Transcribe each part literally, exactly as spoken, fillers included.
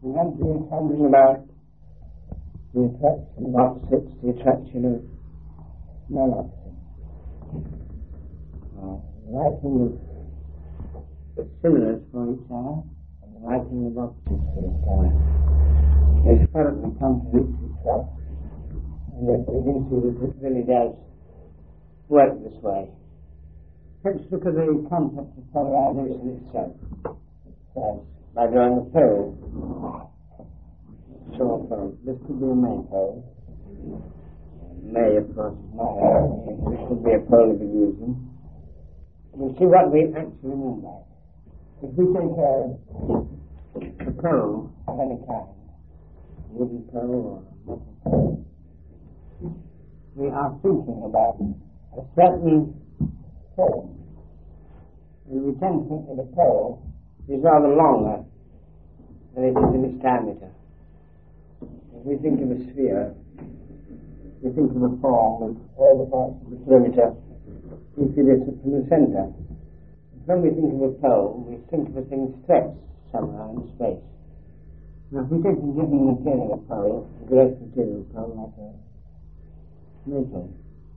We have been talking about the attraction of opposites, the attraction of non-opposites. Uh, the liking of similars for each other, and the liking of opposites for each other. They thoroughly contradict itself, and yet we can see that it really does work this way. Let's look at the concept of polarization itself. So, by drawing a pole, short pole. This could be a main pole. May, of course, is not a, this could be a pole of illusion. We'll see what we actually mean by it. If we take a, a pole of any kind, a wooden pole or a metal pole, we are thinking about a certain form. And we tend to think that a pole is rather longer than it is in its diameter. If we think of a sphere, we think of a form with all the parts of the perimeter equidistant from the centre. When we think of a pole, we think of a thing stretched somehow in space. Now if we take a given material pole, a gross material pole like a metal,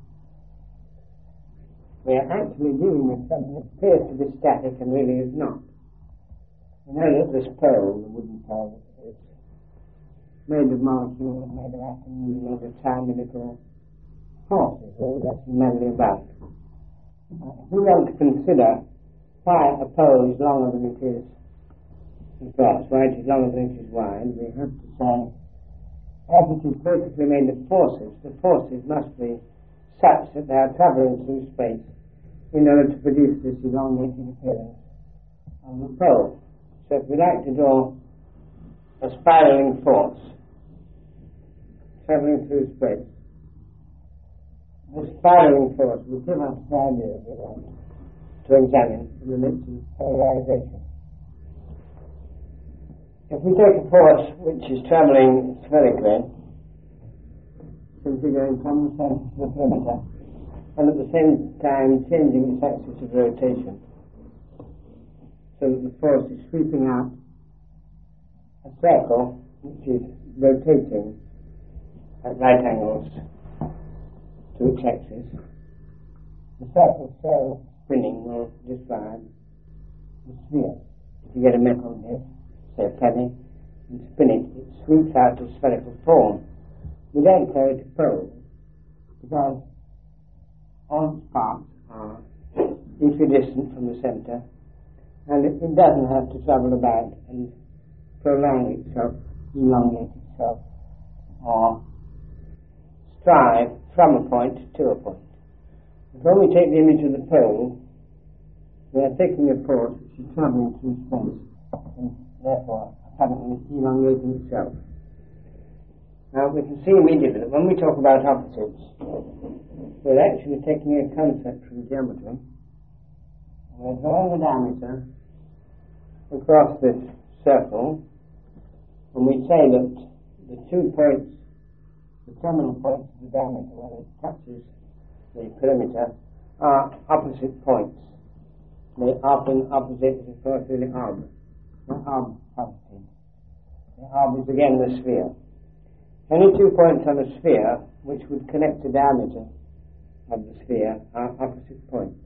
we are actually dealing with something that appears to be static and really is not. We know that this pole, the wooden pole, is made of molecules, made of atoms, made of tiny little forces, all that's mainly about. Uh, if we want to consider why a pole is longer than it is in glass, why it is longer than it is wide, we have to say, as it is basically made of forces, the forces must be such that they are travelling through space in order to produce this elongated appearance of the pole. So if we like to draw a spiraling force travelling through space, the spiraling force will give us the idea we want to examine in the midst of polarization. If we take a force which is travelling spherically, simply going from the centre to the perimeter, and at the same time changing its axis of rotation, so that the force is sweeping out a circle which is rotating at right angles to its axis. The circle so spinning will describe the sphere. If you get a metal disc, say a penny, and spin it, it sweeps out a spherical form. We don't call it a pole, because all its parts are equidistant from the centre, and it, it doesn't have to travel about and prolong itself, elongate itself, or strive from a point to a point. But when we take the image of the pole, we are taking a force which is travelling through space, and therefore apparently elongating itself. Now we can see immediately that when we talk about opposites, we're actually taking a concept from geometry. We're drawing the diameter across this circle, and we say that the two points, the terminal points of the diameter where it touches the perimeter, are opposite points. They often opposite is of course the orb. The orb opposite. The orb is again the sphere. Any two points on a sphere which would connect the diameter of the sphere are opposite points.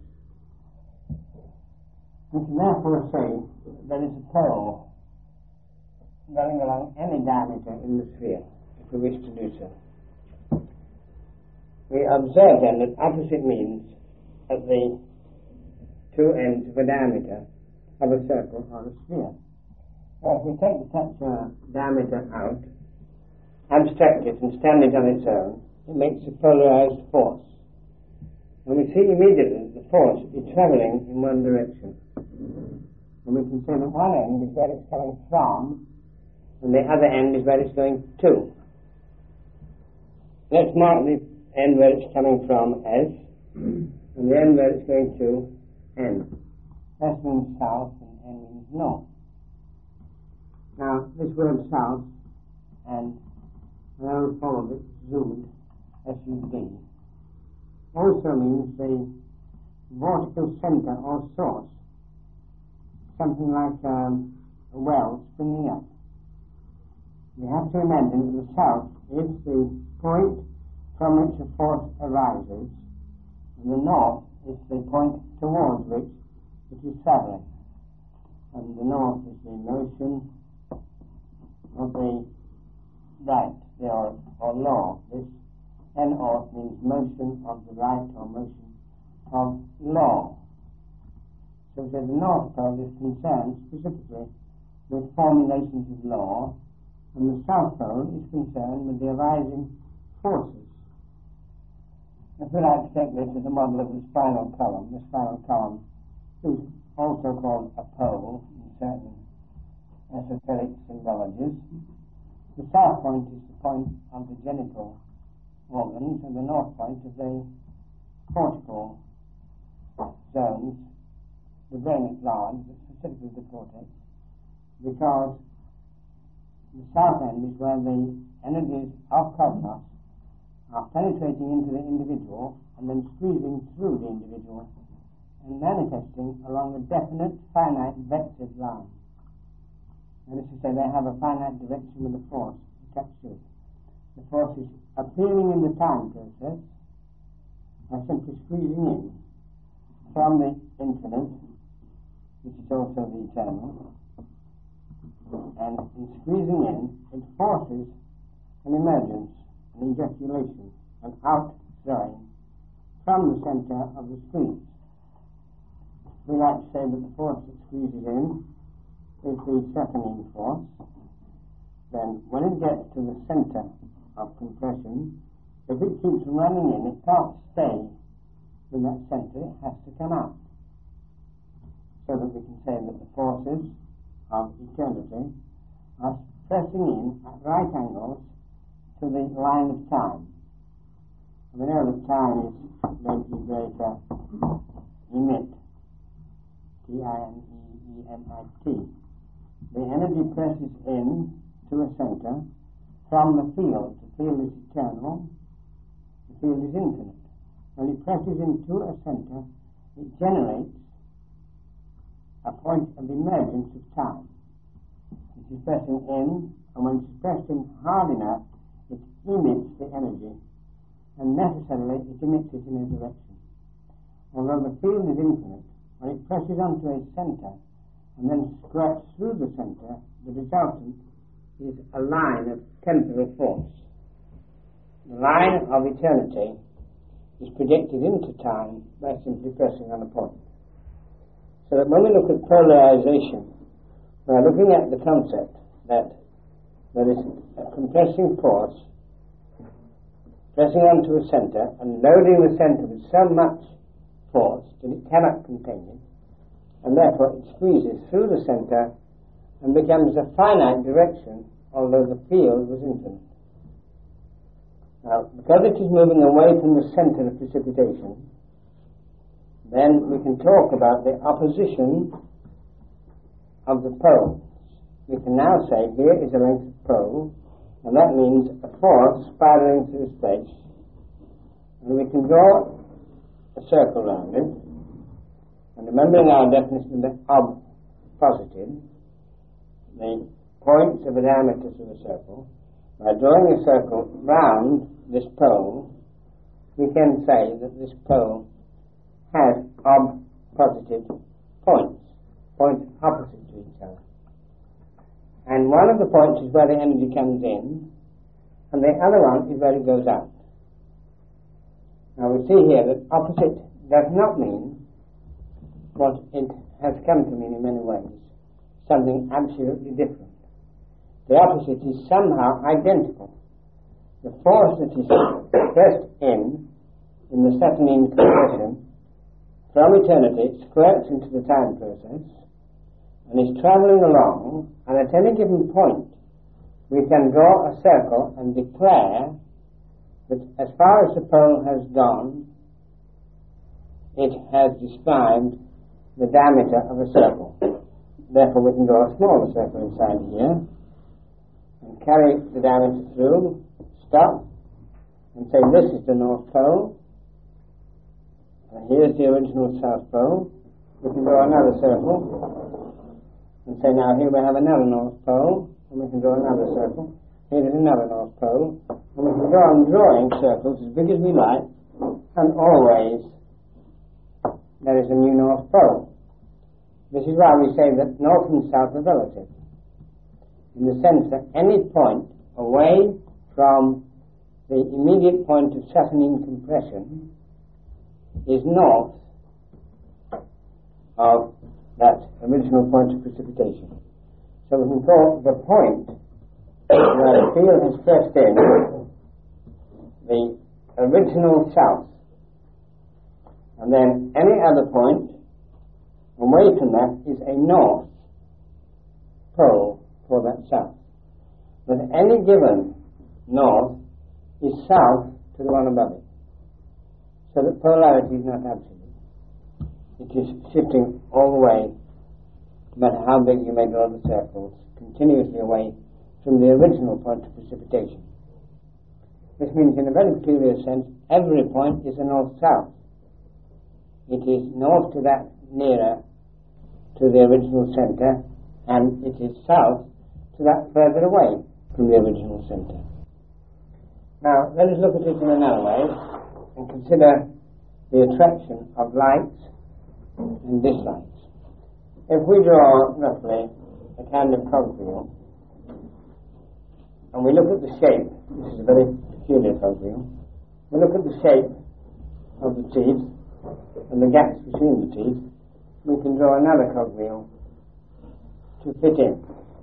We can therefore say that there is a pole going along any diameter in the sphere, if we wish to do so. We observe then that opposite means at the two ends of a diameter of a circle or a sphere. Well, if we take such a diameter out, abstract it and stand it on its own, it makes a polarized force. And we see immediately that the force is travelling in one direction. And we can say that one end is where it's coming from, and the other end is where it's going to. Let's mark the end where it's coming from S, and the end where it's going to N. S means south, and N means north. Now, this word south, and the old form of it, Zud, S U D, also means the vertical centre or source, something like um, a well springing up. we have to imagine that the south is the point from which a force arises, and the north is the point towards which it is travelling. And the north is the motion of the right, the or, or law. This N-orth means motion of the right or motion of law. So that the North Pole is concerned specifically with formulations of law, and the South Pole is concerned with the arising forces. If we like to take this as a model of the spinal column, the spinal column is also called a pole in certain esoteric symbologies. The south point is the point of the genital organs, and the north point of the cortical zones, the brain at large, specifically the cortex, because the south end is where the energies of cosmos are penetrating into the individual and then squeezing through the individual and manifesting along a definite, finite, vectored line. That is to say, they have a finite direction with a force attached to it. The force is appearing in the time process by simply squeezing in from the infinite, which is also the eternal, and in squeezing in, it forces an emergence, an ejaculation, an outflowing from the centre of the squeeze. We like to say that the force that squeezes in is the seconding force. Then when it gets to the centre of compression, if it keeps running in, it can't stay in that centre, it has to come out. So that we can say that the forces of eternity are pressing in at right angles to the line of time. We know that time is late greater emit, T I M E E M I T. The energy presses in to a centre from the field. The field is eternal, the field is infinite. When it presses into a centre, it generates a point of emergence of time. It is pressing in, and when it's pressed in hard enough, it emits the energy, and necessarily it emits it in a direction. Although the field is infinite, when it presses onto a centre and then squirts through the centre, the resultant is a line of temporal force. The line of eternity is projected into time by simply pressing on a point. So that when we look at polarization, we are looking at the concept that there is a compressing force pressing onto a centre and loading the centre with so much force that it cannot contain it, and therefore it squeezes through the centre and becomes a finite direction, although the field was infinite. Now, because it is moving away from the centre of precipitation, then we can talk about the opposition of the poles. We can now say here is a length of pole, and that means a force spiraling through space, and we can draw a circle around it, and remembering our definition of positive, the points of the diameters of a circle, by drawing a circle round this pole, we can say that this pole has ob positive points, points opposite to each other. And one of the points is where the energy comes in, and the other one is where it goes out. Now we see here that opposite does not mean what it has come to mean in many ways, something absolutely different. The opposite is somehow identical. The force that is pressed in, in the Saturnine compression, from eternity squirts into the time process and is travelling along, and at any given point we can draw a circle and declare that as far as the pole has gone, it has described the diameter of a circle. Therefore we can draw a smaller circle inside here and carry the diameter through, stop, and say this is the North Pole, and here's the original South Pole. We can draw another circle and say now here we have another North Pole, and we can draw another circle. Here is another North Pole, and we can go on drawing circles as big as we like, and always there is a new North Pole. This is why we say that North and South are relative, in the sense that any point away from the immediate point of Saturnian compression is north of that original point of precipitation. So we can call the point where the field has pressed in the original south, and then any other point away from that is a north pole for that south. But any given north is south to the one above it, so that polarity is not absolute. It is shifting all the way, no matter how big you may draw the circles, continuously away from the original point of precipitation. This means, in a very peculiar sense, every point is a north-south. It is north to that nearer to the original centre, and it is south to that further away from the original centre. Now, let us look at it in another way and consider the attraction of lights and dislikes. If we draw roughly a kind of cogwheel, and we look at the shape, this is a very peculiar cogwheel, we look at the shape of the teeth and the gaps between the teeth, we can draw another cogwheel to fit in.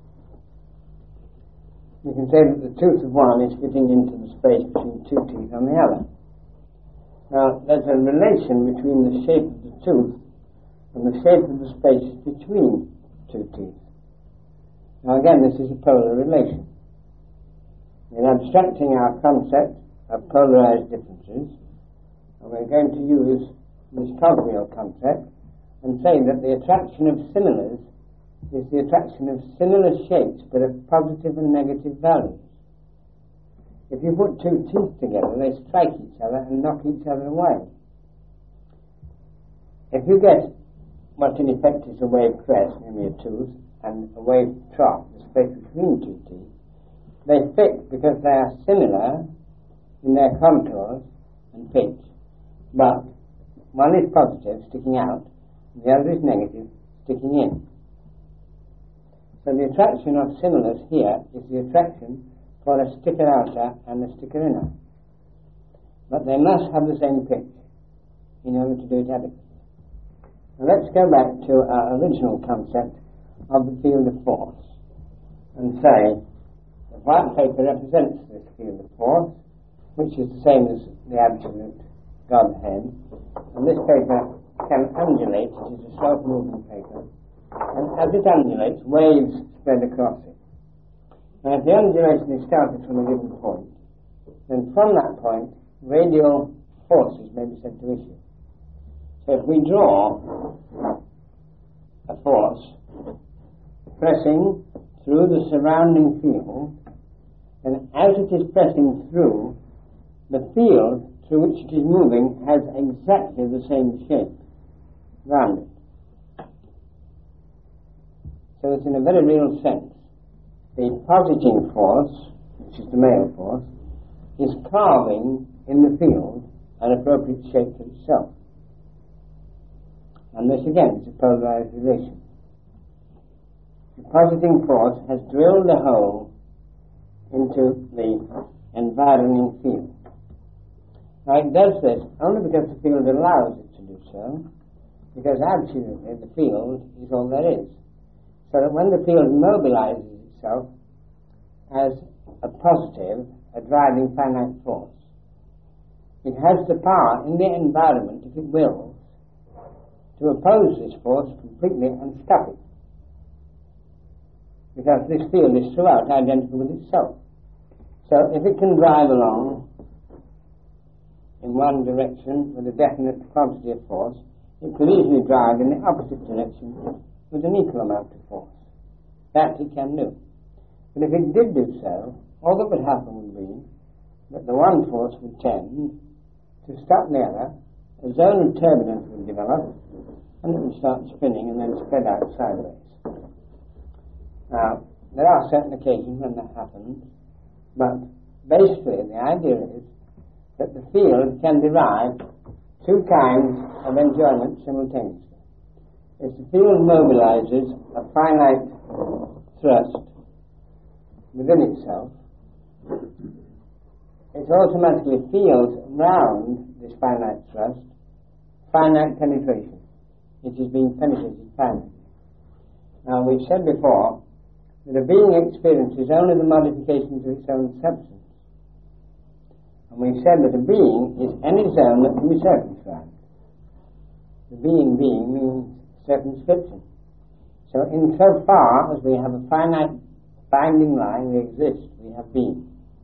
We can say that the tooth of one is fitting into the space between two teeth on the other. Now, there's a relation between the shape of the tooth and the shape of the space between two teeth. Now, again, this is a polar relation. In abstracting our concept of polarized differences, and we're going to use this cogwheel concept and say that the attraction of similars is the attraction of similar shapes but of positive and negative values. If you put two teeth together, they strike each other and knock each other away. If you get what in effect is a wave crest, namely a tooth, and a wave trough, the space between two teeth, they fit because they are similar in their contours and pitch, but one is positive, sticking out, and the other is negative, sticking in. So the attraction of similars here is the attraction for a sticker outer and a sticker inner. But they must have the same pitch in order to do it adequately. Now let's go back to our original concept of the field of force and say the white paper represents this field of force, which is the same as the absolute Godhead, and this paper can undulate. It is a self-moving paper, and as it undulates, waves spread across it. Now, if the undulation is started from a given point, then from that point, radial forces may be said to issue. So if we draw a force pressing through the surrounding field, then as it is pressing through, the field through which it is moving has exactly the same shape round it. So that in a very real sense, the positing force, which is the male force, is carving in the field an appropriate shape for itself. And this again is a polarized relation. The positing force has drilled a hole into the environing field. Now it does this only because the field allows it to do so, because absolutely the field is all there is. So that when the field mobilizes itself as a positive, a driving finite force, it has the power in the environment, if it wills, to oppose this force completely and stop it. Because this field is throughout identical with itself. So if it can drive along in one direction with a definite quantity of force, it could easily drive in the opposite direction with an equal amount of force. That it can do. But if it did do so, all that would happen would be that the one force would tend to stop the other, a zone of turbulence would develop, and it would start spinning and then spread out sideways. Now, there are certain occasions when that happens, But basically the idea is that the field can derive two kinds of enjoyment simultaneously. If the field mobilizes a finite thrust within itself, it automatically feels round this finite thrust finite penetration. It is being penetrated finitely. Now, we've said before that a being experiences only the modifications of its own substance. And we've said that a being is any zone that can be circumscribed. The being being means circumscription. So in so far as we have a finite binding line, we exist, we have being.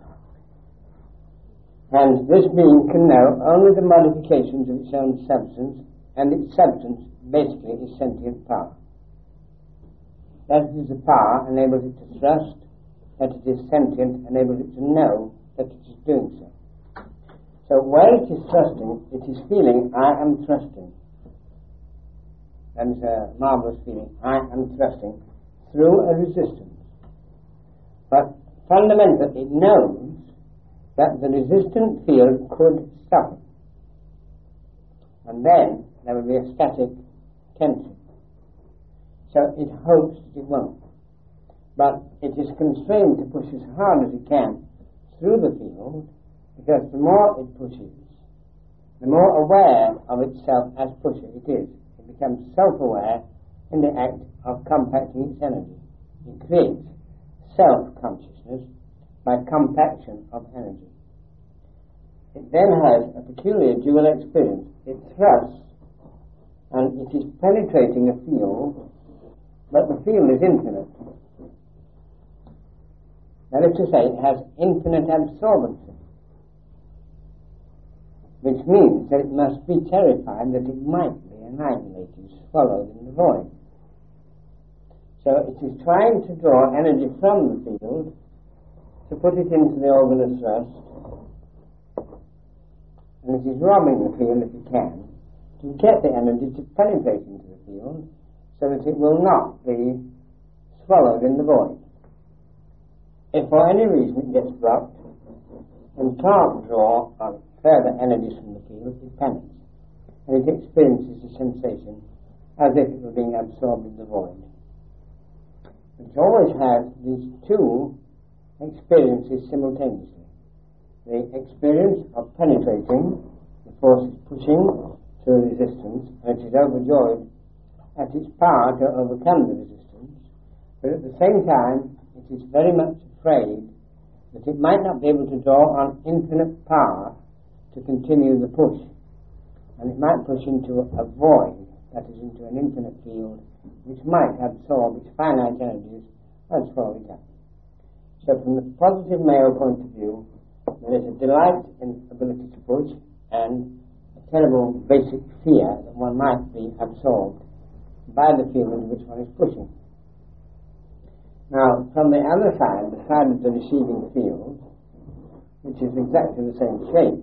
And this being can know only the modifications of its own substance, and its substance basically is sentient power. That it is a power enables it to thrust, that it is sentient enables it to know that it is doing so. So where it is thrusting, it is feeling, I am thrusting. That is a marvelous feeling, I am thrusting, through a resistance. But fundamentally it knows that the resistant field could stop it. And then there will be a static tension. So it hopes that it won't. But it is constrained to push as hard as it can through the field, because the more it pushes, the more aware of itself as pusher it is. It becomes self-aware in the act of compacting its energy. It creates self-consciousness by compaction of energy. It then has a peculiar dual experience. It thrusts, and it is penetrating a field, but the field is infinite. That is to say, it has infinite absorbency, which means that it must be terrified that it might be annihilated, swallowed in the void. So it is trying to draw energy from the field to put it into the organ of thrust, and it is robbing the field, if it can, to get the energy to penetrate into the field so that it will not be swallowed in the void. If for any reason it gets blocked and can't draw on further energies from the field, it panics, and it experiences a sensation as if it were being absorbed in the void. It always has these two experiences simultaneously. The experience of penetrating, the force is pushing through resistance, and it is overjoyed at its power to overcome the resistance, but at the same time it is very much afraid that it might not be able to draw on infinite power to continue the push, and it might push into a void, that is, into an infinite field, which might absorb its finite energies and swallow it up. So from the positive male point of view, there is a delight in ability to push and a terrible basic fear that one might be absorbed by the field in which one is pushing. Now, from the other side, the side of the receiving field, which is exactly the same shape,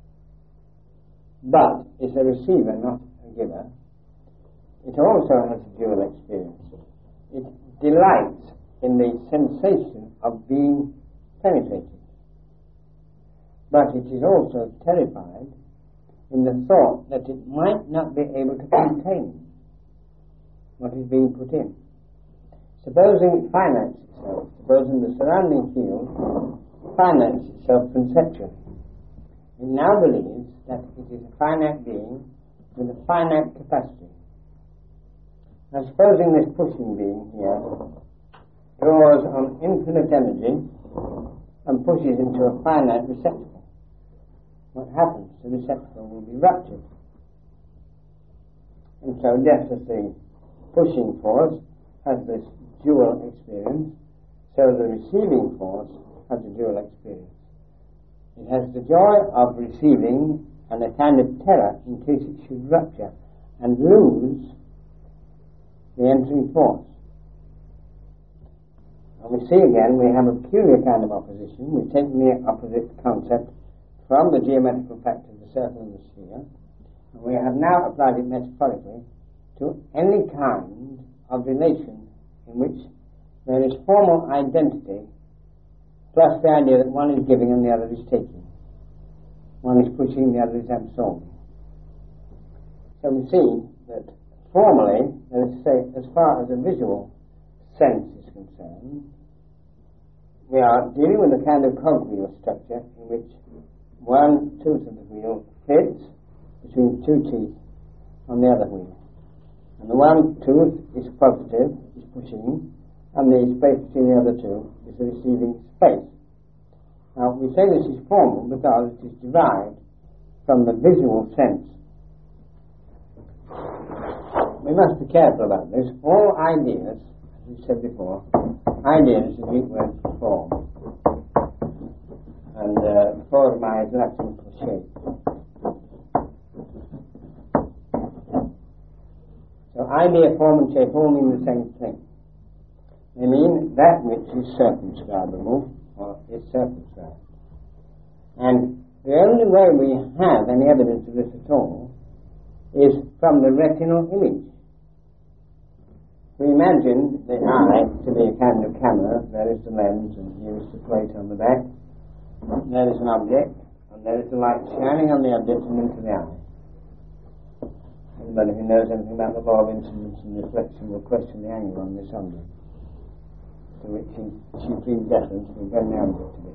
but is a receiver, not a giver, it also has a dual experience. It delights in the sensation of being penetrated, but it is also terrified in the thought that it might not be able to contain what is being put in. Supposing it finates itself, supposing the surrounding field finates itself conceptually, it now believes that it is a finite being with a finite capacity. Now supposing this pushing being here draws on infinite energy and pushes into a finite receptacle. What happens? The receptacle will be ruptured. And so just as the pushing force has this dual experience, so the receiving force has a dual experience. It has the joy of receiving and a kind of terror in case it should rupture and lose the entering force. And we see again we have a peculiar kind of opposition. We've taken the opposite concept from the geometrical fact of the circle and the sphere, and we have now applied it metaphorically to any kind of relation in which there is formal identity plus the idea that one is giving and the other is taking. One is pushing, the other is absorbing. So we see that formally, let us say, as far as a visual sense is concerned, we are dealing with a kind of cogwheel structure in which one tooth of the wheel fits between two teeth on the other wheel. And the one tooth is positive, is pushing, and the space between the other two is the receiving space. Now, we say this is formal because it is derived from the visual sense. We must be careful about this. All ideas, as we said before, ideas is a Greek word for form. And uh, forma is Latin for shape. So idea, form and shape all mean the same thing. They mean that which is circumscribable or is circumscribed. And the only way we have any evidence of this at all is from the retinal image. We imagine the eye to be a kind of camera. There is the lens and here is the plate on the back. There is an object and there is the light shining on the object and into the eye. Anybody who knows anything about the law of incidence and reflection will question the angle on this object, to which in supreme deference we bring the object to be.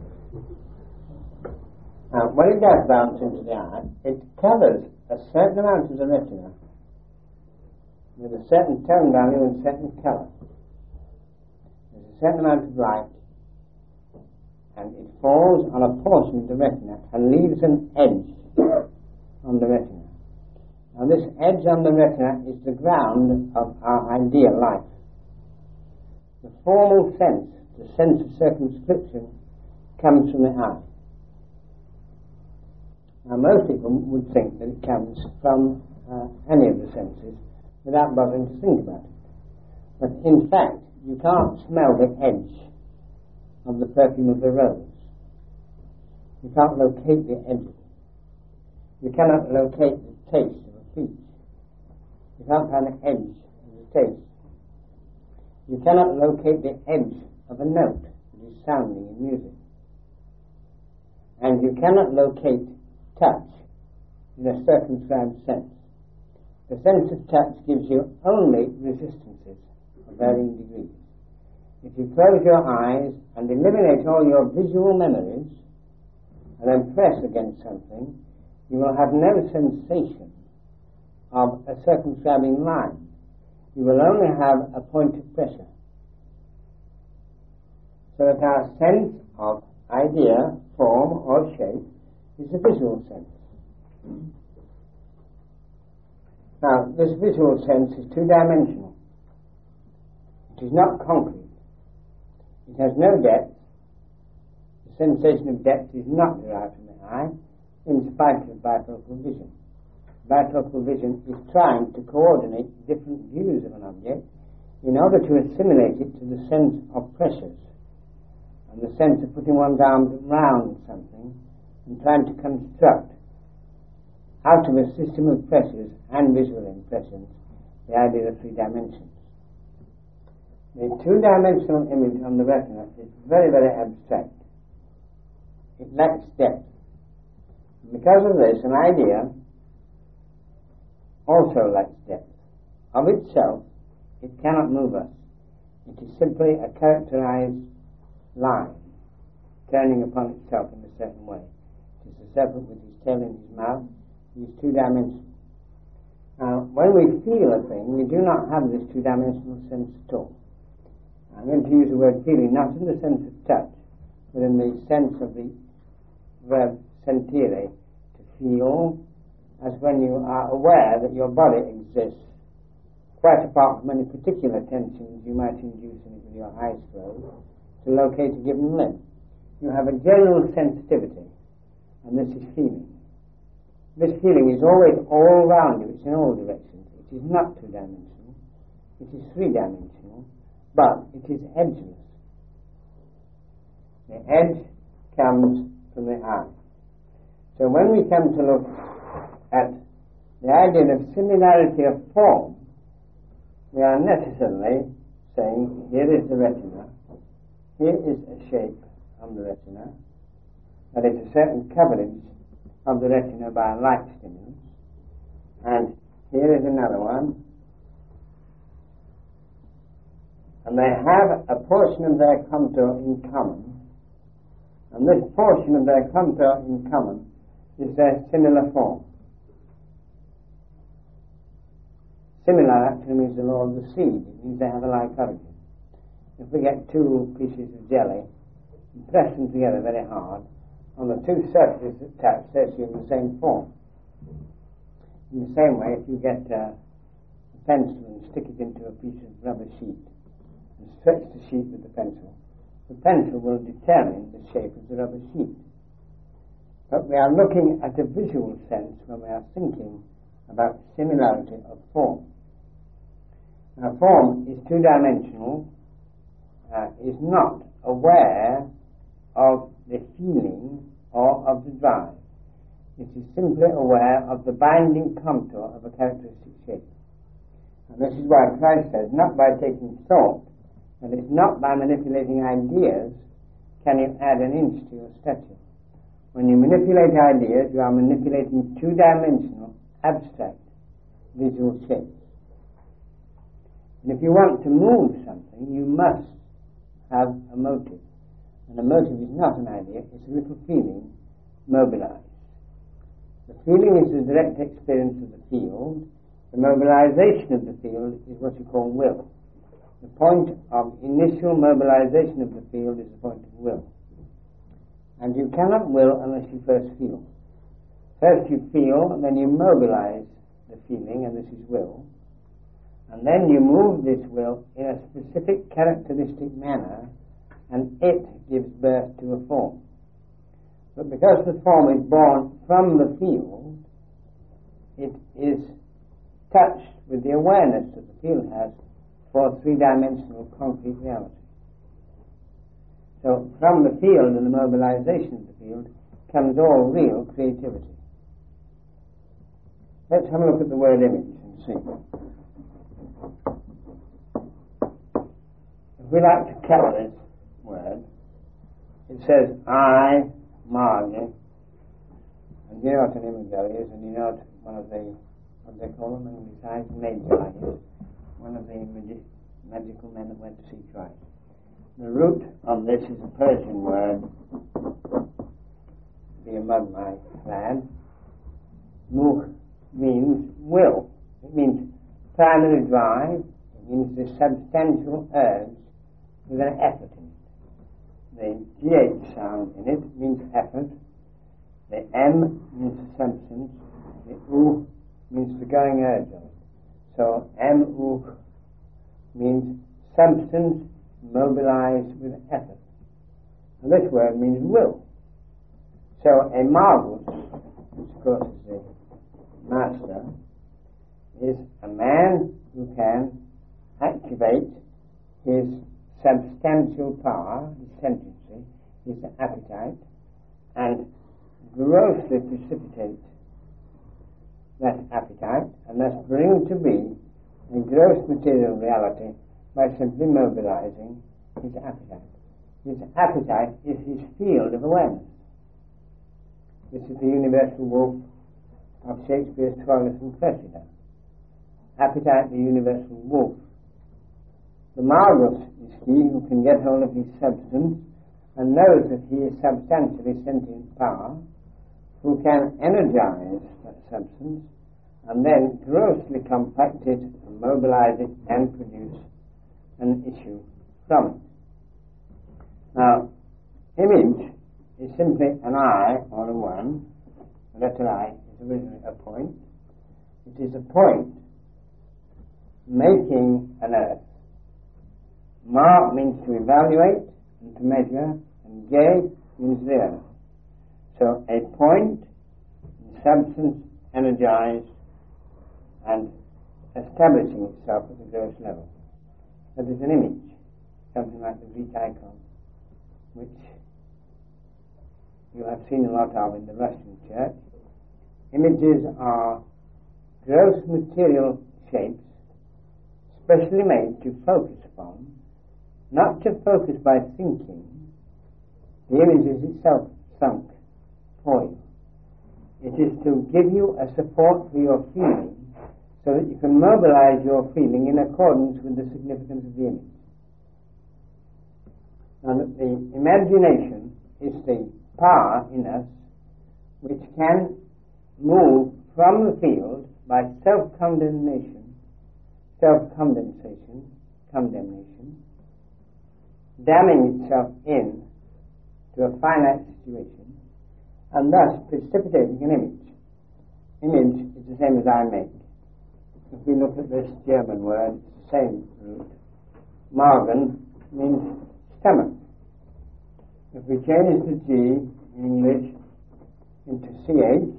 Now, when it does bounce into the eye, it covers a certain amount of the retina with a certain tone value and certain colour. There's a certain amount of light, and it falls on a portion of the retina and leaves an edge on the retina. Now, this edge on the retina is the ground of our ideal life. The formal sense, the sense of circumscription, comes from the eye. Now, most people would think that it comes from uh, any of the senses without bothering to think about it. But in fact, you can't smell the edge of the perfume of the rose. You can't locate the edge of it. You cannot locate the taste of a peach. You can't find the edge of the taste. You cannot locate the edge of a note that is sounding in music. And you cannot locate touch in a circumscribed sense. The sense of touch gives you only resistances of varying degrees. If you close your eyes and eliminate all your visual memories and then press against something, you will have no sensation of a circumscribing line. You will only have a point of pressure. So that our sense of idea, form or shape is a visual sense. Now, this visual sense is two-dimensional. It is not concrete. It has no depth. The sensation of depth is not derived from the eye, in spite of bifocal vision. Bifocal vision is trying to coordinate different views of an object in order to assimilate it to the sense of pressures and the sense of putting one's arms around something and trying to construct out of a system of pressures and visual impressions the idea of three dimensions. The two-dimensional image on the retina is very, very abstract. It lacks depth. Because of this, an idea also lacks depth. Of itself, it cannot move us. It is simply a characterized line turning upon itself in a certain way. It is the serpent with his tail in his mouth. He is two-dimensional. Now, when we feel a thing, we do not have this two-dimensional sense at all. I'm going to use the word feeling not in the sense of touch, but in the sense of the verb sentire, to feel, as when you are aware that your body exists, quite apart from any particular tensions you might induce in it with your eyes closed, to locate a given limb. You have a general sensitivity, and this is feeling. This feeling is always all round you, it's in all directions. It is not two-dimensional, it is three-dimensional, but it is edgeless. The edge comes from the eye. So when we come to look at the idea of similarity of form, we are necessarily saying, here is the retina, here is a shape, on the retina. That is a certain coverage of the retina by a light stimulus. And here is another one. And they have a portion of their contour in common. And this portion of their contour in common is their similar form. Similar actually means the law of the seed. It means they have a like origin. If we get two pieces of jelly and press them together very hard, on the two surfaces that touch, they assume the same form. In the same way, if you get uh, a pencil and stick it into a piece of rubber sheet and stretch the sheet with the pencil, the pencil will determine the shape of the rubber sheet. But we are looking at a visual sense when we are thinking about similarity of form. Now, form is two-dimensional, uh, is not aware of the feeling or of the drive. It is simply aware of the binding contour of a characteristic shape. And this is why Christ says, not by taking thought, and it's not by manipulating ideas can you add an inch to your stature. When you manipulate ideas, you are manipulating two-dimensional, abstract, visual shapes. And if you want to move something, you must have a motive. And a motive is not an idea, it's a little feeling mobilized. The feeling is the direct experience of the field. The mobilization of the field is what you call will. The point of initial mobilization of the field is the point of will. And you cannot will unless you first feel. First you feel, and then you mobilize the feeling, and this is will. And then you move this will in a specific characteristic manner, and it gives birth to a form. But because the form is born from the field, it is touched with the awareness that the field has for three-dimensional concrete reality. So from the field and the mobilization of the field comes all real creativity. Let's have a look at the word image and see. If we like to cut this word, it says I, Margie, and you know what an image is, and you know what one of the, what they call them, and besides Magi is, one of the magi- magical men that went to see Christ. The root of this is a Persian word, be a mud my lad. Muh means will. It means primary drive. It means the substantial urge with an effort in it. The G H sound in it means effort. The M means substance. The U means the going urge of it. So M U means substance mobilized with effort. And this word means will. So a Magus, which of course is the master, is a man who can activate his substantial power, his sentiency, his appetite, and grossly precipitate that appetite, and thus bring to be a gross material reality by simply mobilizing his appetite. His appetite is his field of awareness. This is the universal wolf of Shakespeare's Troilus and Cressida. Appetite, the universal wolf. The Magus is he who can get hold of his substance and knows that he is substantially sentient power, who can energize that substance and then grossly compact it and mobilize it and produce an issue from it. Now, image is simply an eye or a one. The letter I is originally a point. It is a point making an earth. Ma means to evaluate and to measure, and Ge means the earth. So a point, substance energized and establishing itself at the gross level. That is an image, something like the Greek icon, which you have seen a lot of in the Russian church. Images are gross material shapes specially made to focus upon, not to focus by thinking, The image is itself sunk for you. It is to give you a support for your feeling so that you can mobilize your feeling in accordance with the significance of the image. And that the imagination is the power in us which can move from the field by self-condemnation, self-condensation, condemnation, damming itself in to a finite situation, and thus precipitating an image. Image is the same as I make. If we look at this German word, it's the same root. Magen means stomach. If we change the G in English into C H,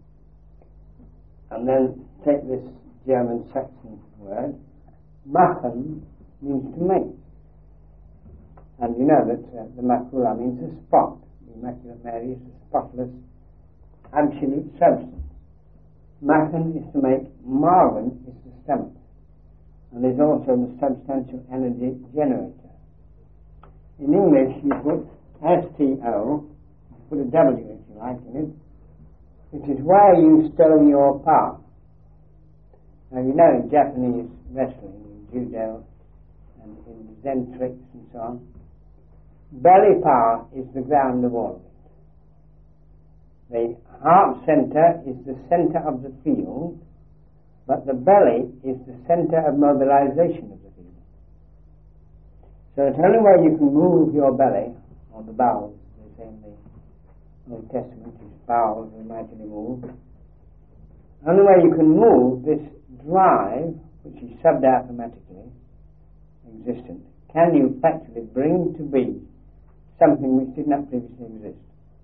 and then take this German Saxon word, machen means to make. And you know that uh, the makula means a spot. The Immaculate Mary is a spotless, absolute substance. Machen is to make, magen is the stomach, and is also the substantial energy generator. In English you put S T O, you put a W if you like in it, which is where you stow your power. Now you know in Japanese wrestling, in judo, and in Zen tricks and so on, belly power is the ground of all of it. The heart center is the center of the field, but the belly is the center of mobilization of the field. So the only way you can move your belly, or the bowels, they say in the Old Testament, is bowels are mightily moved. The only way you can move this drive, which is subdiaphragmatically existent, can you factually bring to be something which did not previously exist.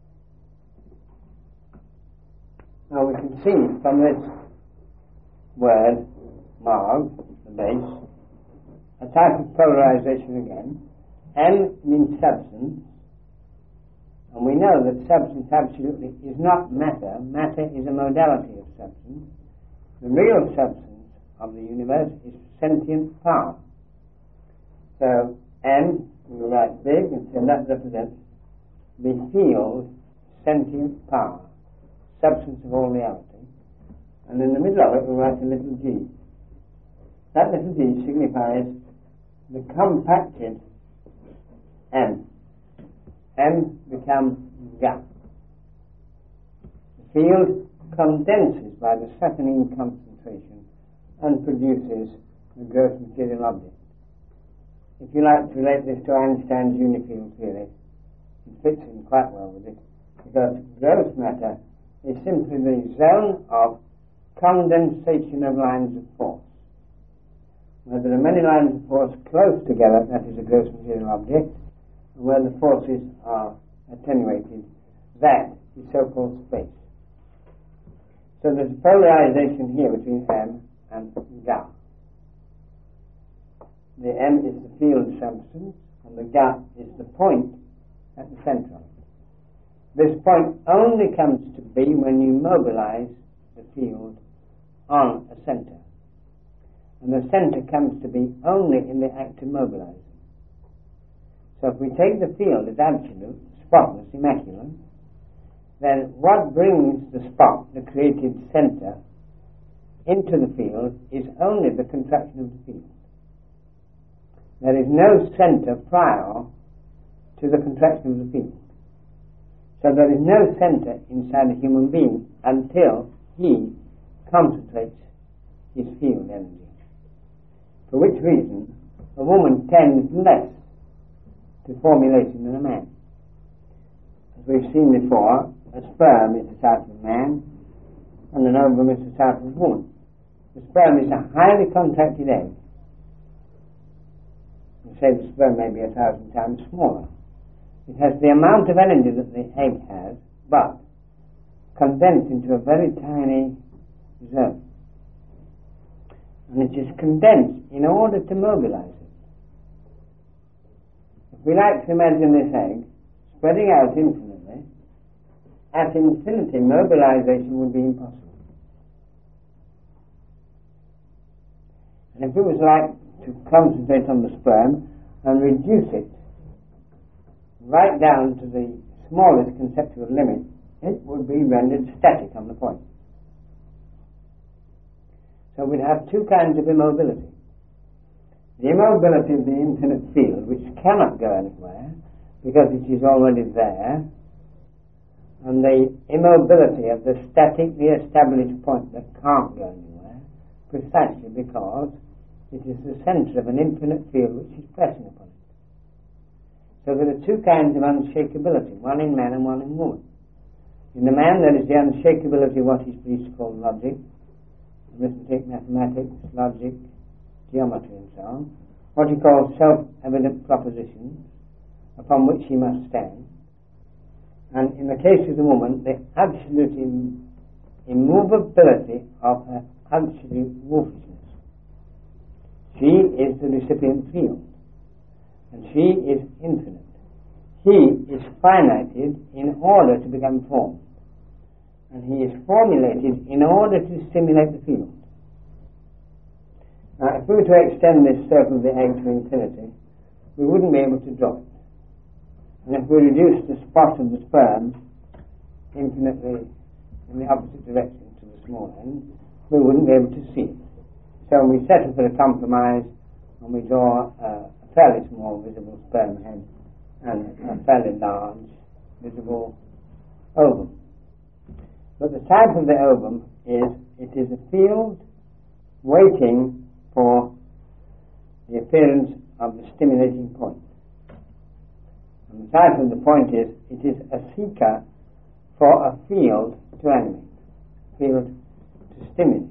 Now we can see from this word, mag, the base, a type of polarization again. M means substance, and we know that substance absolutely is not matter. Matter is a modality of substance. The real substance of the universe is sentient power. So M, we will write big and say that represents the field sentient power, substance of all reality. And in the middle of it we'll write a little g. That little g signifies the compacted M. M becomes Ga. The field condenses by the Saturnian concentration and produces the gross material object. If you like to relate this to Einstein's unifield theory, it fits in quite well with it, because gross matter is simply the zone of condensation of lines of force. Where there are many lines of force close together, that is a gross material object, and where the forces are attenuated, that is so-called space. So there's a polarization here between M and Ga. The M is the field substance, and the Ga is the point at the center of it. This point only comes to be when you mobilize the field on a center. And the center comes to be only in the act of mobilizing. So if we take the field as absolute, spotless, immaculate, then what brings the spot, the created center, into the field is only the contraction of the field. There is no center prior to the contraction of the field. So there is no center inside a human being until he concentrates his field energy. For which reason a woman tends less to formulation than a man. As we've seen before, a sperm is the type of man and an ovum is the type of woman. The sperm is a highly contracted egg. We say the sperm may be a thousand times smaller. It has the amount of energy that the egg has, but condensed into a very tiny zone. And it is condensed in order to mobilize it. If we like to imagine this egg spreading out infinitely, at infinity mobilization would be impossible. And if it was like to concentrate on the sperm and reduce it right down to the smallest conceptual limit, it would be rendered static on the point. So we'd have two kinds of immobility. The immobility of the infinite field, which cannot go anywhere because it is already there, and the immobility of the statically established point that can't go anywhere, precisely because it is the centre of an infinite field which is pressing upon it. So there are two kinds of unshakability, one in man and one in woman. In the man there is the unshakability of what is priests call logic, arithmetic, mathematics, logic, geometry and so on, what he calls self-evident propositions upon which he must stand. And in the case of the woman, the absolute im- immovability of her absolute wolfishness. She is the recipient field, and she is infinite. He is finited in order to become formed, and he is formulated in order to stimulate the field. Now, if we were to extend this circle of the egg to infinity, we wouldn't be able to draw it. And if we reduce the spot of the sperm infinitely in the opposite direction to the small end, we wouldn't be able to see it. So we settle for a compromise and we draw a fairly small visible sperm head and a fairly large visible ovum. But the type of the ovum is, it is a field waiting for the appearance of the stimulating point. And the type of the point is, it is a seeker for a field to animate, a field to stimulate.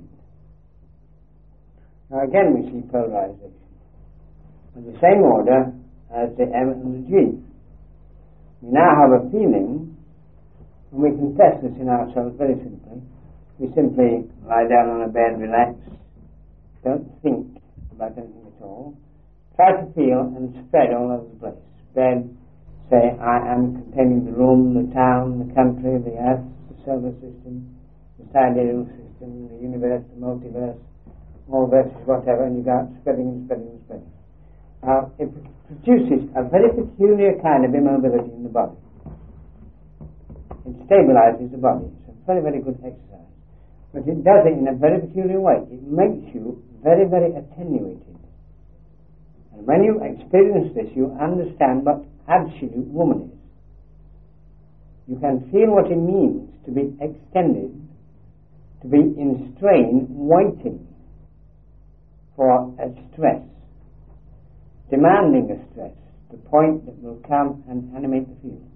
Now again we see polarization of the same order as the M and the G. We now have a feeling, and we can test this in ourselves very simply. We simply lie down on a bed, relax, don't think about anything at all, try to feel and spread all over the place. Spread, say, I am containing the room, the town, the country, the earth, the solar system, the sidereal system, the universe, the multiverse, all verses, whatever, and you go out spreading and spreading and spreading. Now, it produces a very peculiar kind of immobility in the body. It stabilizes the body. It's a very, very good exercise. But it does it in a very peculiar way. It makes you very, very attenuated. And when you experience this, you understand what absolute woman is. You can feel what it means to be extended, to be in strain, waiting for a stress, demanding a stress, the point that will come and animate the field.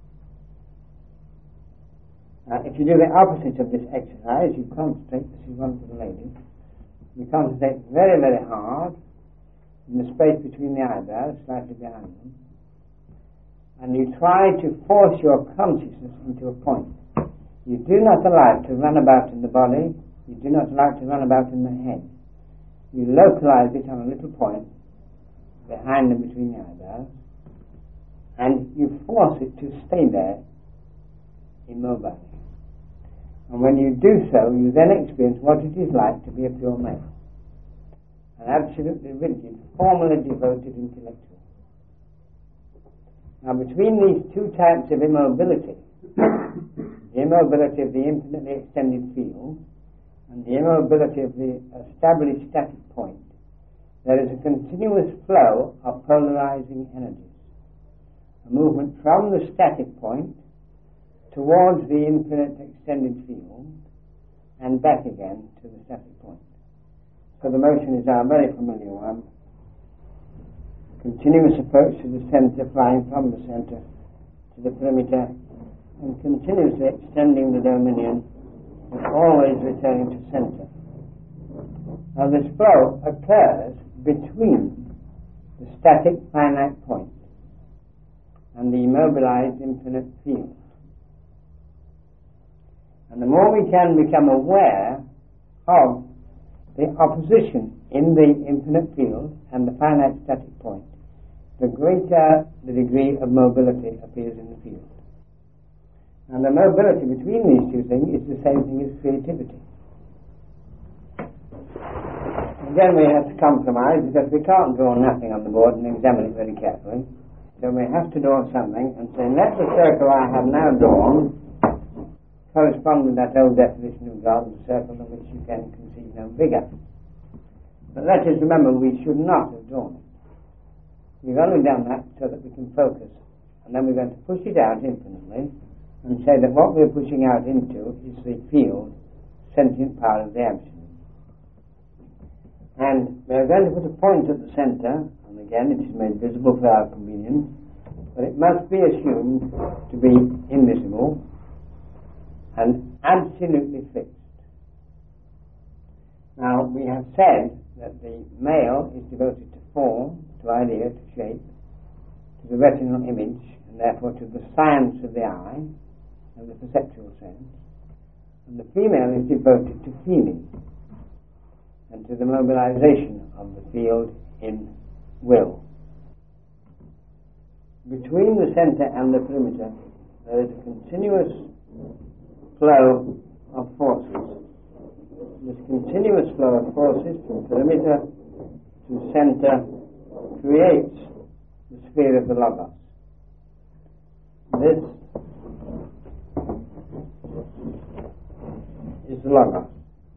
Now, if you do the opposite of this exercise, you concentrate, this is one for the ladies, you concentrate very, very hard in the space between the eyebrows, slightly behind them, and you try to force your consciousness into a point. You do not allow it to run about in the body, you do not allow it to run about in the head. You localize it on a little point behind and between the eyebrows, and you force it to stay there immobile. And when you do so, you then experience what it is like to be a pure male, an absolutely rigid, formally devoted intellectual. Now, between these two types of immobility, the immobility of the infinitely extended field and the immobility of the established static point, there is a continuous flow of polarizing energies, a movement from the static point towards the infinite extended field and back again to the static point. So the motion is our very familiar one. Continuous approach to the center, flying from the center to the perimeter, and continuously extending the dominion, but always returning to center. Now this flow occurs between the static finite point and the immobilized infinite field. And the more we can become aware of the opposition in the infinite field and the finite static point, the greater the degree of mobility appears in the field. And the mobility between these two things is the same thing as creativity. Again, we have to compromise because we can't draw nothing on the board and examine it very carefully. So we have to draw something and say, let the circle I have now drawn correspond with that old definition of God, the circle in which you can conceive no bigger. But let us remember, we should not have drawn it. We've only done that so that we can focus. And then we're going to push it out infinitely and say that what we're pushing out into is the field, sentient power of the Absolute. And we're going to put a point at the centre, and again it is made visible for our convenience, but it must be assumed to be invisible and absolutely fixed. Now, we have said that the male is devoted to form, to idea, to shape, to the retinal image, and therefore to the science of the eye and the perceptual sense, and the female is devoted to feeling and to the mobilization of the field in will. Between the center and the perimeter there is a continuous flow of forces. This continuous flow of forces from perimeter to center creates the sphere of the Logos. This is the Logos.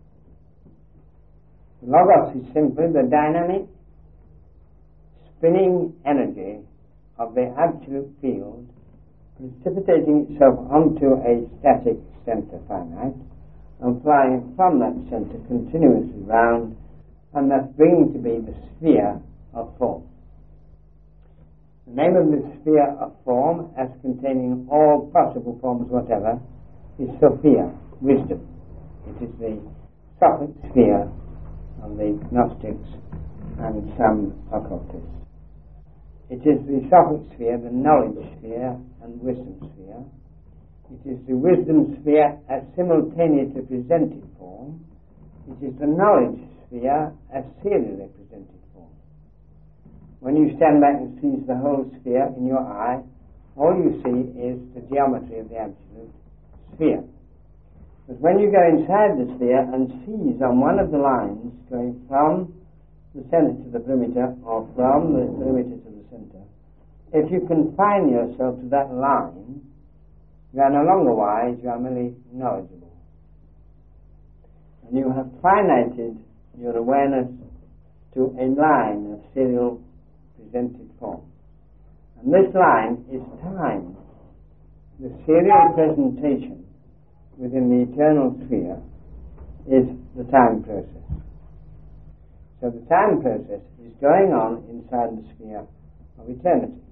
The Logos is simply the dynamic spinning energy of the absolute field precipitating itself onto a static centre finite and flying from that centre continuously round, and thus bringing to be the sphere of form. The name of this sphere of form, as containing all possible forms whatever, is Sophia, wisdom. It is the Sophic sphere of the Gnostics and some occultists. It is the Sophic sphere, the knowledge sphere and wisdom sphere. It is the wisdom sphere as simultaneously presented form. It is the knowledge sphere as serially presented form. When you stand back and seize the whole sphere in your eye, all you see is the geometry of the absolute sphere. But when you go inside the sphere and seize on one of the lines going from the centre to the perimeter or from the perimeter to the centre, if you confine yourself to that line, you are no longer wise, you are merely knowledgeable. And you have finited your awareness to a line of serial presented form. And this line is time. The serial presentation within the eternal sphere is the time process. So the time process is going on inside the sphere of eternity.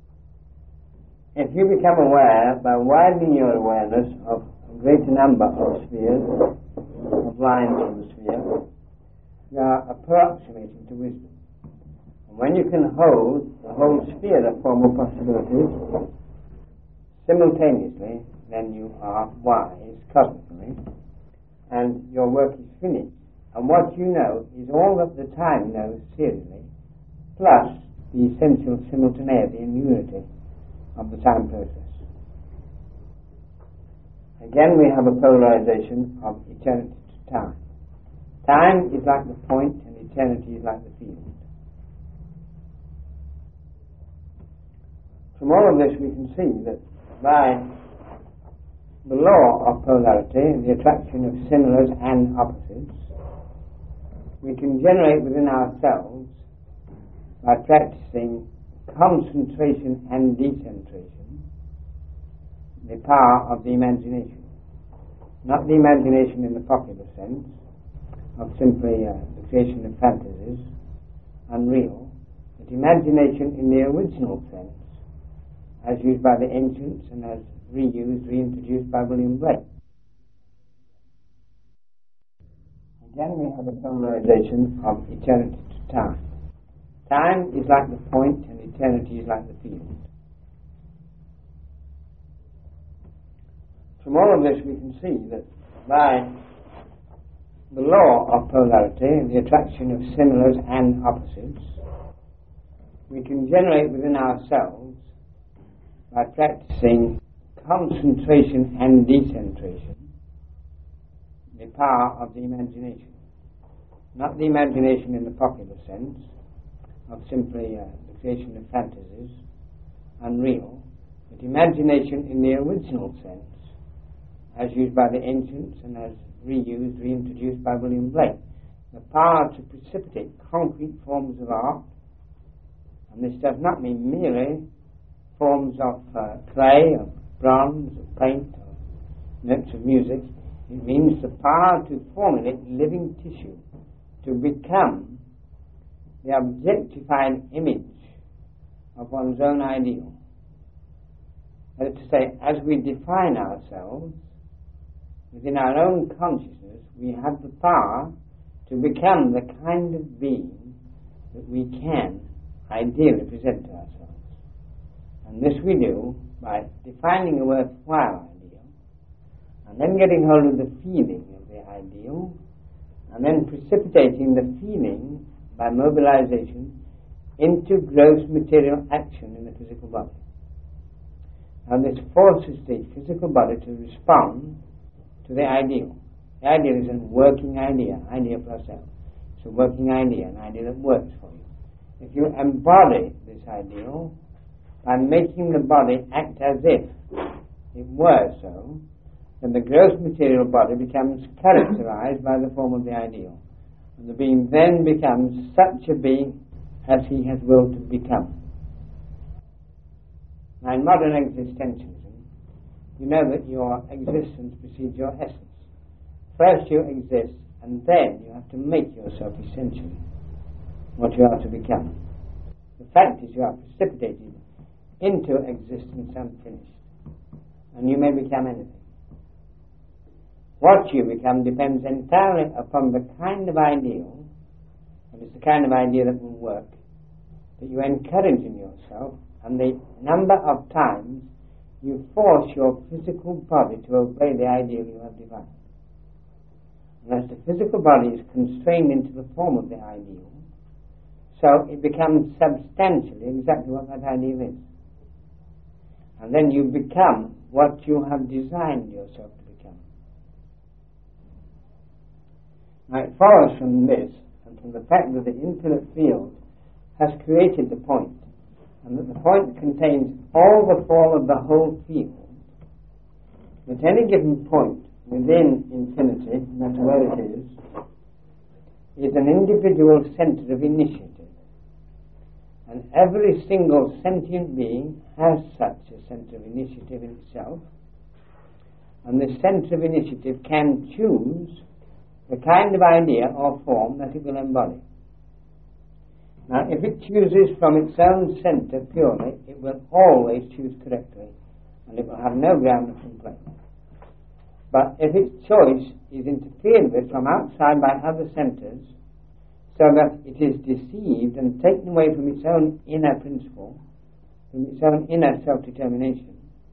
If you become aware, by widening your awareness of a greater number of spheres, of lines of the sphere, you are approximating to wisdom. And when you can hold the whole sphere of formal possibilities simultaneously, then you are wise cosmically, and your work is finished. And what you know is all that the time knows serially, plus the essential simultaneity and unity of the time process. Again, we have a polarization of eternity to time. Time is like the point and eternity is like the field. From all of this we can see that by the law of polarity, the attraction of similars and opposites, we can generate within ourselves, by practicing concentration and decentration, the power of the imagination. Not the imagination in the popular sense of simply uh, the creation of fantasies, unreal, but imagination in the original sense, as used by the ancients and as reused, reintroduced by William Blake. Again, we have a polarization of eternity to time. Time is like the point and eternity is like the field. From all of this we can see that by the law of polarity, the attraction of similars and opposites, we can generate within ourselves, by practicing concentration and decentration, the power of the imagination. Not the imagination in the popular sense of simply uh, the creation of fantasies, unreal, but imagination in the original sense, as used by the ancients and as reused, reintroduced by William Blake. The power to precipitate concrete forms of art, and this does not mean merely forms of uh, clay, or bronze, or paint, or notes of music. It means the power to formulate living tissue, to become the objectified image of one's own ideal. That is to say, as we define ourselves, within our own consciousness, we have the power to become the kind of being that we can ideally present to ourselves. And this we do by defining a worthwhile ideal, and then getting hold of the feeling of the ideal, and then precipitating the feeling by mobilization into gross material action in the physical body. And this forces the physical body to respond to the ideal. The ideal is a working idea, idea plus self. It's a working idea, an idea that works for you. If you embody this ideal by making the body act as if it were so, then the gross material body becomes characterized by the form of the ideal. And the being then becomes such a being as he has willed to become. Now, in modern existentialism, you know that your existence precedes your essence. First you exist, and then you have to make yourself essentially what you are to become. The fact is you are precipitated into existence unfinished, and you may become anything. What you become depends entirely upon the kind of ideal, and it's the kind of idea that will work, that you encourage in yourself, and the number of times you force your physical body to obey the ideal you have defined. And as the physical body is constrained into the form of the ideal, so it becomes substantially exactly what that ideal is. And then you become what you have designed yourself to become. Now it follows from this, and from the fact that the infinite field has created the point, and that the point contains all the fall of the whole field, that any given point within infinity, no matter where it is, is an individual centre of initiative. And every single sentient being has such a centre of initiative in itself, and this centre of initiative can choose the kind of idea or form that it will embody. Now, if it chooses from its own centre purely, it will always choose correctly, and it will have no ground of complaint. But if its choice is interfered with from outside by other centres, so that it is deceived and taken away from its own inner principle, from its own inner self-determination,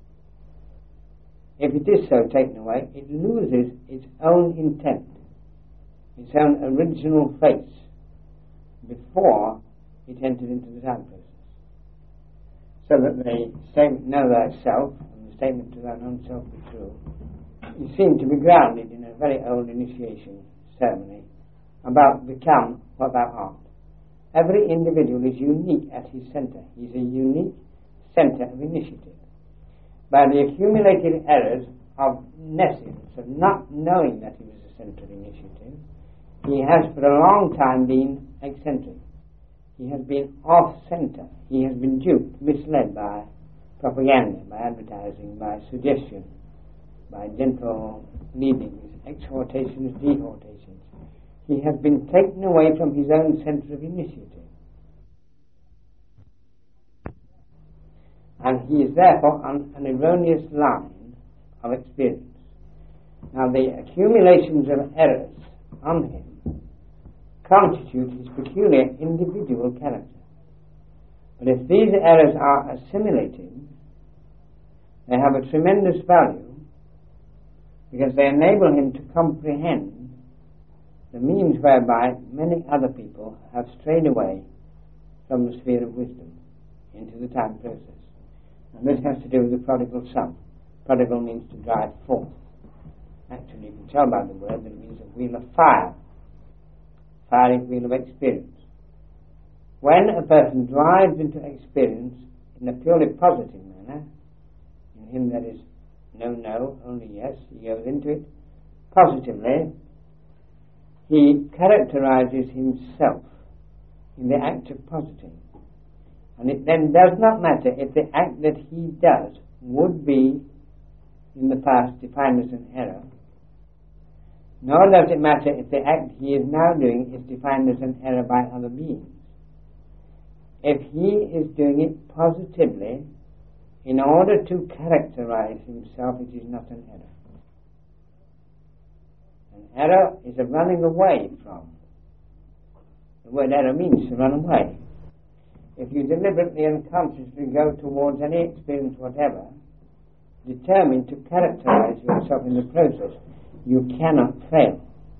if it is so taken away, it loses its own intent, its own original face, before it entered into the time process. So that the statement, know thyself, and the statement to thine own self be true, you seem to be grounded in a very old initiation ceremony about become what thou art. Every individual is unique at his centre. He is a unique centre of initiative. By the accumulated errors of nescience, of not knowing that he was a centre of initiative, he has for a long time been eccentric. He has been off-centre. He has been duped, misled by propaganda, by advertising, by suggestion, by gentle leadings, exhortations, dehortations. He has been taken away from his own centre of initiative. And he is therefore on an erroneous line of experience. Now the accumulations of errors on him constitute his peculiar individual character. But if these errors are assimilated, they have a tremendous value, because they enable him to comprehend the means whereby many other people have strayed away from the sphere of wisdom into the time process. And this has to do with the prodigal son. Prodigal means to drive forth. Actually, you can tell by the word that it means a wheel of fire, fiery wheel of experience. When a person drives into experience, in a purely positive manner. In him there is no no, only yes. He goes into it positively. He characterizes himself in the act of positing. And it then does not matter if the act that he does would be in the past defined as an error, nor does it matter if the act he is now doing is defined as an error by other beings. If he is doing it positively, in order to characterize himself, it is not an error. An error is a running away from. The word error means to run away. If you deliberately and consciously go towards any experience whatever, determined to characterize yourself in the process, you cannot fail.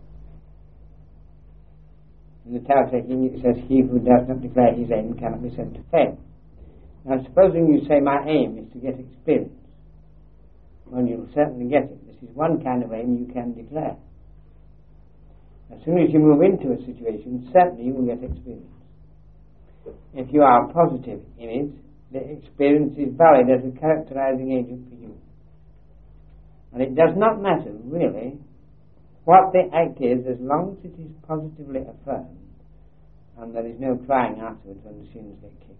In the Tao Te Ching it says, he who does not declare his aim cannot be said to fail. Now supposing you say, my aim is to get experience. Well, you'll certainly get it. This is one kind of aim you can declare. As soon as you move into a situation, certainly you will get experience. If you are positive in it, the experience is valid as a characterizing agent for you. And it does not matter, really, what the act is, as long as it is positively affirmed, and there is no crying afterwards when the sins get kicked.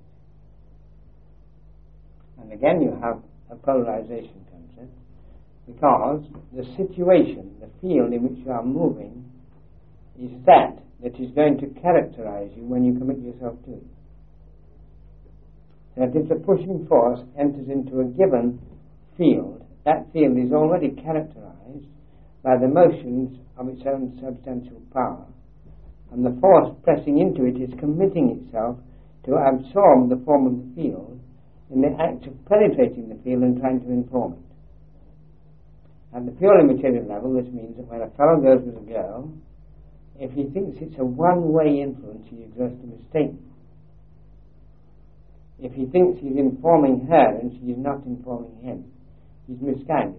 And again you have a polarization concept, because the situation, the field in which you are moving, is that that is going to characterize you when you commit yourself to it. That if the pushing force enters into a given field, that field is already characterized by the motions of its own substantial power, and the force pressing into it is committing itself to absorb the form of the field in the act of penetrating the field and trying to inform it. At the purely material level, this means that when a fellow goes with a girl, if he thinks it's a one-way influence, he exerts a mistake. If he thinks he's informing her and she is not informing him, he's misguided.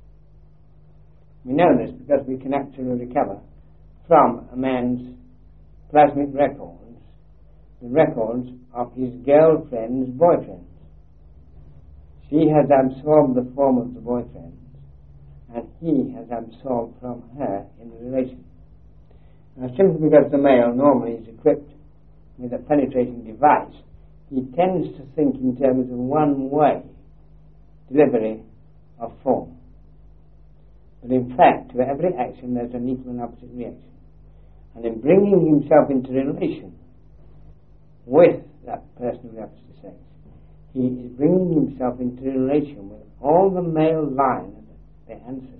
We know this because we can actually recover from a man's plasmic records the records of his girlfriend's boyfriend. She has absorbed the form of the boyfriend, and he has absorbed from her in the relation. Now, simply because the male normally is equipped with a penetrating device, he tends to think in terms of one-way delivery of form. But in fact, to every action there's an equal and opposite reaction. And in bringing himself into relation with that person of the opposite sex, he is bringing himself into relation with all the male line of their ancestors.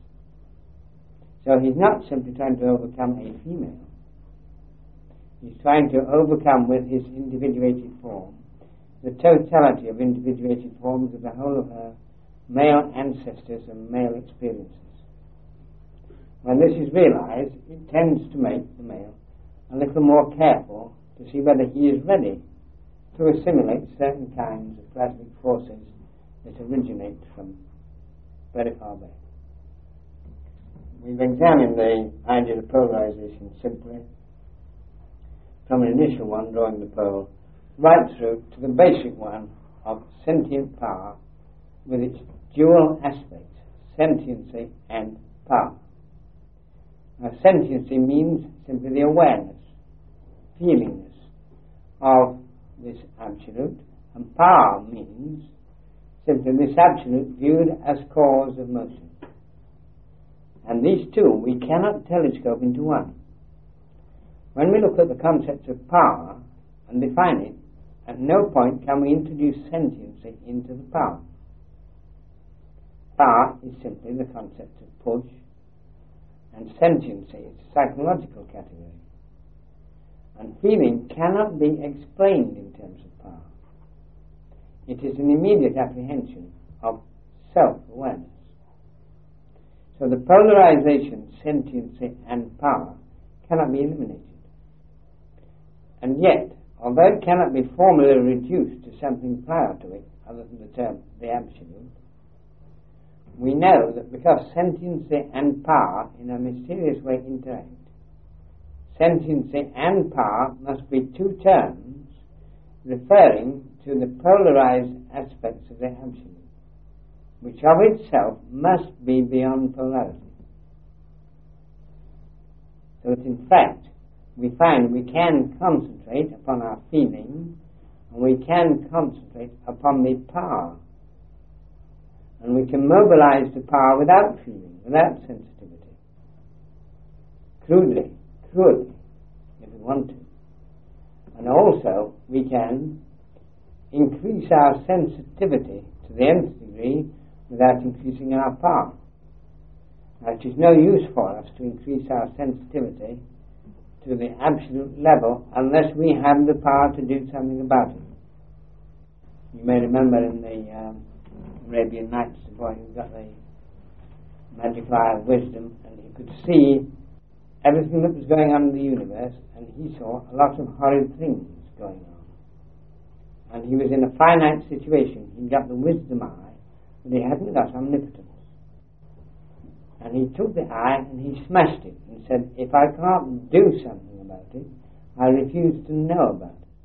So he's not simply trying to overcome a female. He's trying to overcome with his individuated form the totality of individuated forms of the whole of her male ancestors and male experiences. When this is realized, it tends to make the male a little more careful to see whether he is ready to assimilate certain kinds of plasmic forces that originate from very far back. We've examined the idea of polarization simply from an initial one, drawing the pole, right through to the basic one of sentient power with its dual aspects, sentiency and power. Now, sentiency means simply the awareness, feelingness of this absolute, and power means simply this absolute viewed as cause of motion. And these two we cannot telescope into one. When we look at the concept of power and define it, at no point can we introduce sentiency into the power. Power is simply the concept of push, and sentiency is a psychological category. And feeling cannot be explained in terms of power. It is an immediate apprehension of self-awareness. So the polarization, sentiency and power cannot be eliminated. And yet, although it cannot be formally reduced to something prior to it, other than the term the absolute, we know that because sentiency and power in a mysterious way interact, sentiency and power must be two terms referring to the polarized aspects of the absolute, which of itself must be beyond polarity. So that in fact we find we can concentrate upon our feeling, and we can concentrate upon the power, and we can mobilize the power without feeling, without sensitivity, crudely, crudely, if we want to. And also we can increase our sensitivity to the nth degree without increasing our power. Now, it is no use for us to increase our sensitivity to the absolute level unless we have the power to do something about it. You may remember in the um, Arabian Nights, the boy who got the magic eye of wisdom, and he could see everything that was going on in the universe, and he saw a lot of horrid things going on. And he was in a finite situation. He got the wisdom eye, but he hadn't got omnipotence. And he took the eye and he smashed it and said, if I can't do something about it, I refuse to know about it.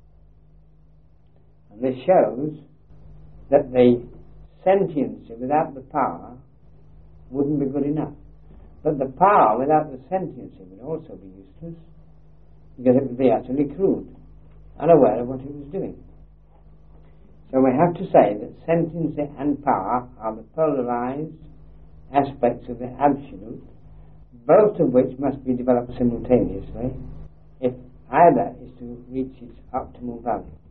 And this shows that the sentiency without the power wouldn't be good enough. But the power without the sentiency would also be useless, because it would be utterly crude, unaware of what it was doing. So we have to say that sentiency and power are the polarized aspects of the absolute, both of which must be developed simultaneously if either is to reach its optimal value.